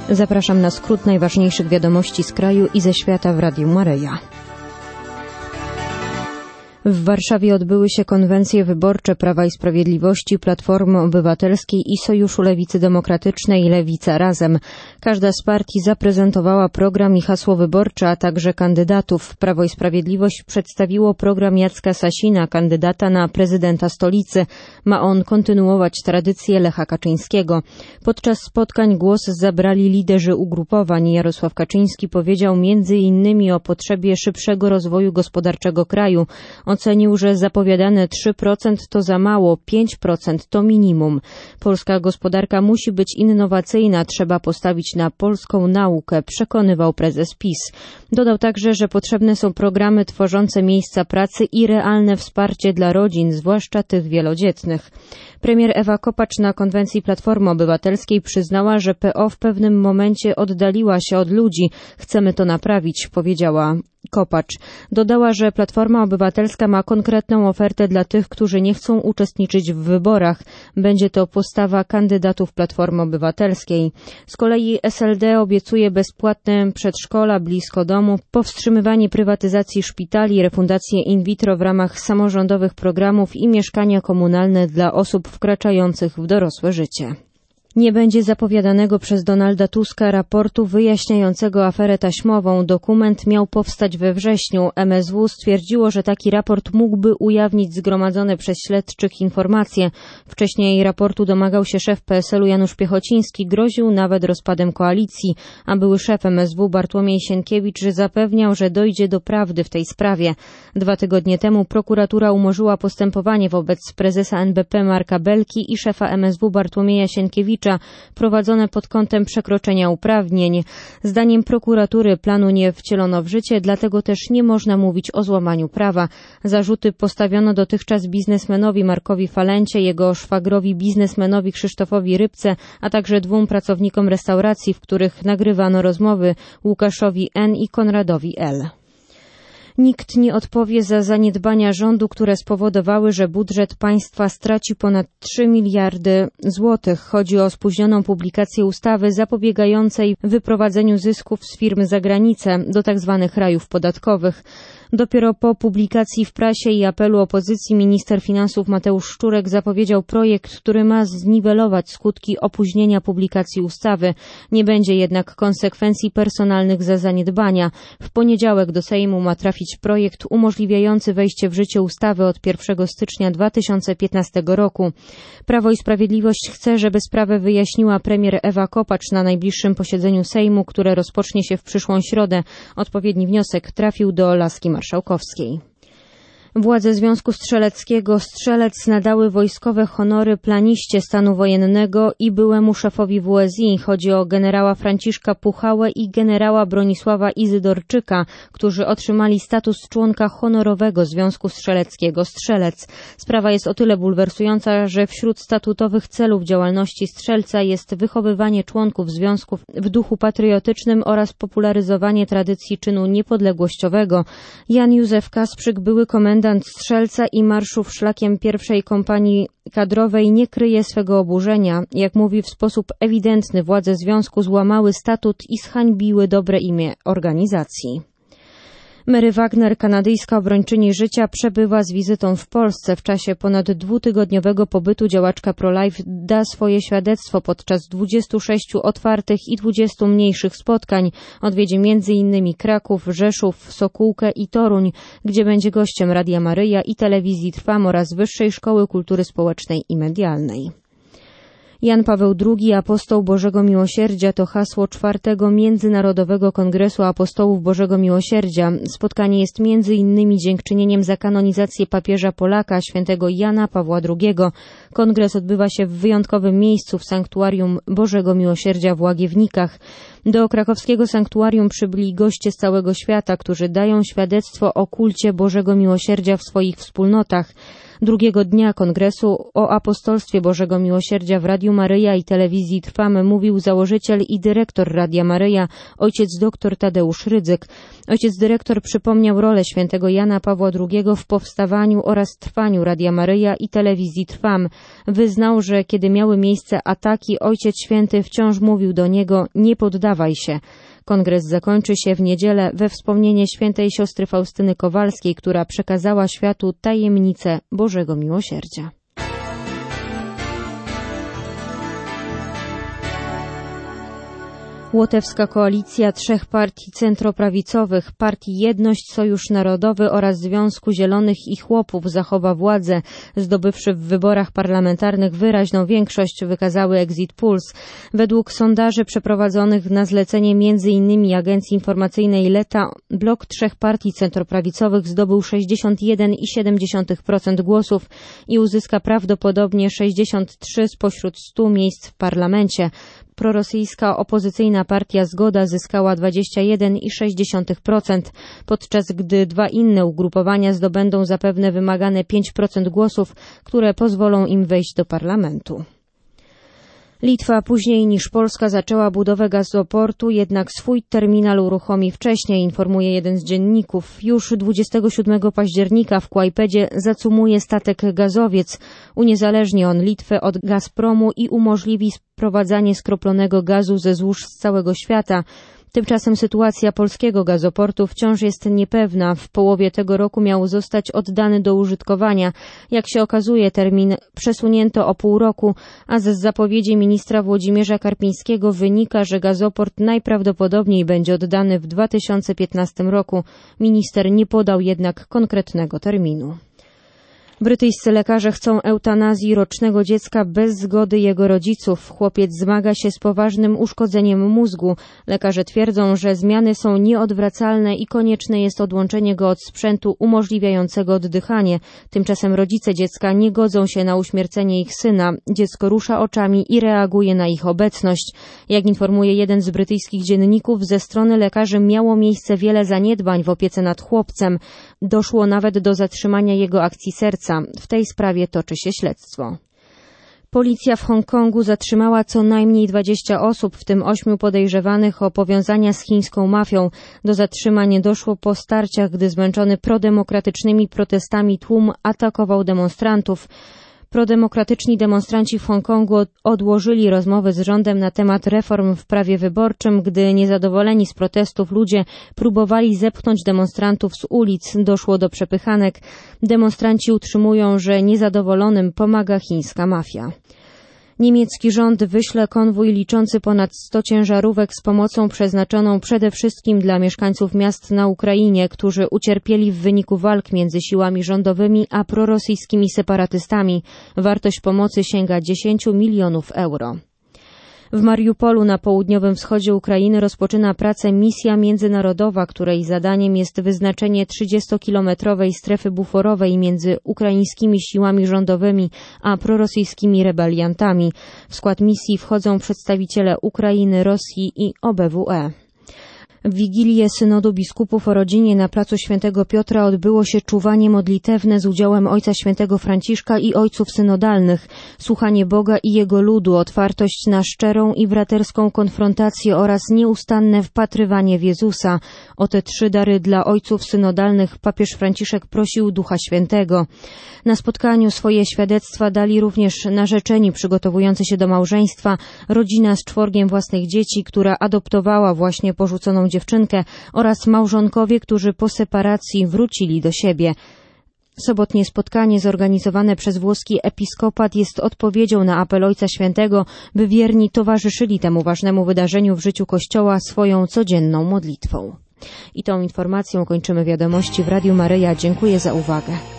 Zapraszam na skrót najważniejszych wiadomości z kraju i ze świata w Radiu Maryja. W Warszawie odbyły się konwencje wyborcze Prawa i Sprawiedliwości, Platformy Obywatelskiej i Sojuszu Lewicy Demokratycznej Lewica Razem. Każda z partii zaprezentowała program i hasło wyborcze, a także kandydatów. Prawo i Sprawiedliwość przedstawiło program Jacka Sasina, kandydata na prezydenta stolicy. Ma on kontynuować tradycję Lecha Kaczyńskiego. Podczas spotkań głos zabrali liderzy ugrupowań. Jarosław Kaczyński powiedział m.in. o potrzebie szybszego rozwoju gospodarczego kraju. Ocenił, że zapowiadane 3% to za mało, 5% to minimum. Polska gospodarka musi być innowacyjna, trzeba postawić na polską naukę, przekonywał prezes PiS. Dodał także, że potrzebne są programy tworzące miejsca pracy i realne wsparcie dla rodzin, zwłaszcza tych wielodzietnych. Premier Ewa Kopacz na konwencji Platformy Obywatelskiej przyznała, że PO w pewnym momencie oddaliła się od ludzi. Chcemy to naprawić, powiedziała Kopacz. Dodała, że Platforma Obywatelska ma konkretną ofertę dla tych, którzy nie chcą uczestniczyć w wyborach. Będzie to postawa kandydatów Platformy Obywatelskiej. Z kolei SLD obiecuje bezpłatne przedszkola blisko domu, powstrzymywanie prywatyzacji szpitali, refundację in vitro w ramach samorządowych programów i mieszkania komunalne dla osób wkraczających w dorosłe życie. Nie będzie zapowiadanego przez Donalda Tuska raportu wyjaśniającego aferę taśmową. Dokument miał powstać we wrześniu. MSW stwierdziło, że taki raport mógłby ujawnić zgromadzone przez śledczych informacje. Wcześniej raportu domagał się szef PSL-u Janusz Piechociński, groził nawet rozpadem koalicji, a były szef MSW Bartłomiej Sienkiewicz zapewniał, że dojdzie do prawdy w tej sprawie. 2 tygodnie temu prokuratura umorzyła postępowanie wobec prezesa NBP Marka Belki i szefa MSW Bartłomieja Sienkiewicza, prowadzone pod kątem przekroczenia uprawnień. Zdaniem prokuratury planu nie wcielono w życie, dlatego też nie można mówić o złamaniu prawa. Zarzuty postawiono dotychczas biznesmenowi Markowi Falencie, jego szwagrowi biznesmenowi Krzysztofowi Rybce, a także 2 pracownikom restauracji, w których nagrywano rozmowy, Łukaszowi N. i Konradowi L. Nikt nie odpowie za zaniedbania rządu, które spowodowały, że budżet państwa straci ponad 3 miliardy złotych. Chodzi o spóźnioną publikację ustawy zapobiegającej wyprowadzeniu zysków z firm za granicę do tzw. rajów podatkowych. Dopiero po publikacji w prasie i apelu opozycji minister finansów Mateusz Szczurek zapowiedział projekt, który ma zniwelować skutki opóźnienia publikacji ustawy. Nie będzie jednak konsekwencji personalnych za zaniedbania. W poniedziałek do Sejmu ma trafić projekt umożliwiający wejście w życie ustawy od 1 stycznia 2015 roku. Prawo i Sprawiedliwość chce, żeby sprawę wyjaśniła premier Ewa Kopacz na najbliższym posiedzeniu Sejmu, które rozpocznie się w przyszłą środę. Odpowiedni wniosek trafił do laski marszałkowskiej. Władze Związku Strzeleckiego Strzelec nadały wojskowe honory planiście stanu wojennego i byłemu szefowi WSI. Chodzi o generała Franciszka Puchałę i generała Bronisława Izydorczyka, którzy otrzymali status członka honorowego Związku Strzeleckiego Strzelec. Sprawa jest o tyle bulwersująca, że wśród statutowych celów działalności strzelca jest wychowywanie członków związków w duchu patriotycznym oraz popularyzowanie tradycji czynu niepodległościowego. Jan Józef Kasprzyk, były komendant Strzelca i marszów szlakiem pierwszej kompanii kadrowej, nie kryje swego oburzenia. Jak mówi, w sposób ewidentny władze związku złamały statut i zhańbiły dobre imię organizacji. Mary Wagner, kanadyjska obrończyni życia, przebywa z wizytą w Polsce. W czasie ponad 2-tygodniowego pobytu działaczka pro-life da swoje świadectwo podczas 26 otwartych i 20 mniejszych spotkań. Odwiedzi m.in. Kraków, Rzeszów, Sokółkę i Toruń, gdzie będzie gościem Radia Maryja i Telewizji Trwam oraz Wyższej Szkoły Kultury Społecznej i Medialnej. Jan Paweł II, Apostoł Bożego Miłosierdzia to hasło 4. Międzynarodowego Kongresu Apostołów Bożego Miłosierdzia. Spotkanie jest m.in. dziękczynieniem za kanonizację papieża Polaka, świętego Jana Pawła II. Kongres odbywa się w wyjątkowym miejscu w Sanktuarium Bożego Miłosierdzia w Łagiewnikach. Do krakowskiego sanktuarium przybyli goście z całego świata, którzy dają świadectwo o kulcie Bożego Miłosierdzia w swoich wspólnotach. Drugiego dnia kongresu o apostolstwie Bożego Miłosierdzia w Radiu Maryja i telewizji Trwam mówił założyciel i dyrektor Radia Maryja, ojciec dr Tadeusz Rydzyk. Ojciec dyrektor przypomniał rolę świętego Jana Pawła II w powstawaniu oraz trwaniu Radia Maryja i telewizji Trwam. Wyznał, że kiedy miały miejsce ataki, Ojciec Święty wciąż mówił do niego: nie poddawaj się. Kongres zakończy się w niedzielę we wspomnienie świętej siostry Faustyny Kowalskiej, która przekazała światu tajemnicę Bożego Miłosierdzia. Łotewska koalicja trzech partii centroprawicowych, partii Jedność, Sojusz Narodowy oraz Związku Zielonych i Chłopów zachowa władzę, zdobywszy w wyborach parlamentarnych wyraźną większość, wykazały Exit Polls. Według sondaży przeprowadzonych na zlecenie m.in. Agencji Informacyjnej Leta, blok trzech partii centroprawicowych zdobył 61,7% głosów i uzyska prawdopodobnie 63 spośród 100 miejsc w parlamencie. Prorosyjska opozycyjna partia Zgoda zyskała 21,6%, podczas gdy dwa inne ugrupowania zdobędą zapewne wymagane 5% głosów, które pozwolą im wejść do parlamentu. Litwa później niż Polska zaczęła budowę gazoportu, jednak swój terminal uruchomi wcześniej, informuje jeden z dzienników. Już 27 października w Kłajpedzie zacumuje statek Gazowiec. Uniezależni on Litwę od Gazpromu i umożliwi sprowadzanie skroplonego gazu ze złóż z całego świata. Tymczasem sytuacja polskiego gazoportu wciąż jest niepewna. W połowie tego roku miał zostać oddany do użytkowania. Jak się okazuje, termin przesunięto o pół roku, a z zapowiedzi ministra Włodzimierza Karpińskiego wynika, że gazoport najprawdopodobniej będzie oddany w 2015 roku. Minister nie podał jednak konkretnego terminu. Brytyjscy lekarze chcą eutanazji rocznego dziecka bez zgody jego rodziców. Chłopiec zmaga się z poważnym uszkodzeniem mózgu. Lekarze twierdzą, że zmiany są nieodwracalne i konieczne jest odłączenie go od sprzętu umożliwiającego oddychanie. Tymczasem rodzice dziecka nie godzą się na uśmiercenie ich syna. Dziecko rusza oczami i reaguje na ich obecność. Jak informuje jeden z brytyjskich dzienników, ze strony lekarzy miało miejsce wiele zaniedbań w opiece nad chłopcem. Doszło nawet do zatrzymania jego akcji serca. W tej sprawie toczy się śledztwo. Policja w Hongkongu zatrzymała co najmniej 20 osób, w tym 8 podejrzewanych o powiązania z chińską mafią. Do zatrzymań doszło po starciach, gdy zmęczony prodemokratycznymi protestami tłum atakował demonstrantów. Prodemokratyczni demonstranci w Hongkongu odłożyli rozmowy z rządem na temat reform w prawie wyborczym, gdy niezadowoleni z protestów ludzie próbowali zepchnąć demonstrantów z ulic. Doszło do przepychanek. Demonstranci utrzymują, że niezadowolonym pomaga chińska mafia. Niemiecki rząd wyśle konwój liczący ponad 100 ciężarówek z pomocą przeznaczoną przede wszystkim dla mieszkańców miast na Ukrainie, którzy ucierpieli w wyniku walk między siłami rządowymi a prorosyjskimi separatystami. Wartość pomocy sięga 10 milionów euro. W Mariupolu na południowym wschodzie Ukrainy rozpoczyna pracę misja międzynarodowa, której zadaniem jest wyznaczenie 30-kilometrowej strefy buforowej między ukraińskimi siłami rządowymi a prorosyjskimi rebeliantami. W skład misji wchodzą przedstawiciele Ukrainy, Rosji i OBWE. W Wigilię Synodu Biskupów o rodzinie na placu Świętego Piotra odbyło się czuwanie modlitewne z udziałem Ojca Świętego Franciszka i ojców synodalnych, słuchanie Boga i Jego ludu, otwartość na szczerą i braterską konfrontację oraz nieustanne wpatrywanie w Jezusa. O te 3 dary dla ojców synodalnych papież Franciszek prosił Ducha Świętego. Na spotkaniu swoje świadectwa dali również narzeczeni przygotowujący się do małżeństwa, rodzina z 4 własnych dzieci, która adoptowała właśnie porzuconą dziewczynkę oraz małżonkowie, którzy po separacji wrócili do siebie. Sobotnie spotkanie zorganizowane przez włoski episkopat jest odpowiedzią na apel Ojca Świętego, by wierni towarzyszyli temu ważnemu wydarzeniu w życiu Kościoła swoją codzienną modlitwą. I tą informacją kończymy wiadomości w Radiu Maryja. Dziękuję za uwagę.